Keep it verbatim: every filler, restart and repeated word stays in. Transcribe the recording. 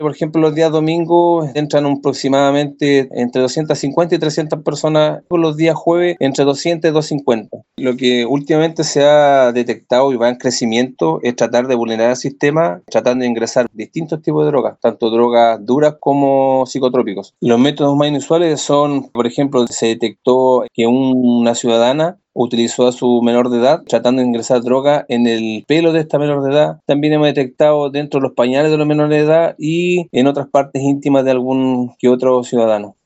Por ejemplo, los días domingos entran aproximadamente entre doscientas cincuenta y trescientas personas, los días jueves entre doscientas y doscientas cincuenta. Lo que últimamente se ha detectado y va en crecimiento es tratar de vulnerar el sistema, tratando de ingresar distintos tipos de drogas, tanto drogas duras como psicotrópicos. Los métodos más inusuales son, por ejemplo, se detectó que una ciudadana utilizó a su menor de edad tratando de ingresar droga en el pelo de esta menor de edad. También hemos detectado dentro de los pañales de los menores de edad y en otras partes íntimas de algún que otro ciudadano.